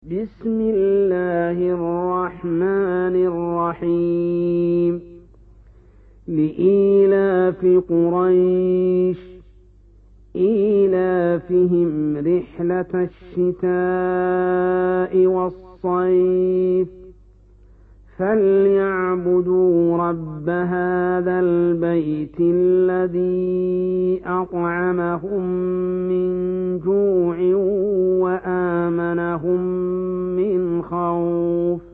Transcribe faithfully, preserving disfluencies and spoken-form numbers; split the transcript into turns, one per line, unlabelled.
بسم الله الرحمن الرحيم لإيلاف قريش إيلافهم رحلة الشتاء والصيف فليعبدوا رب هذا البيت الذي أطعمهم من جوع وآمنهم من خوف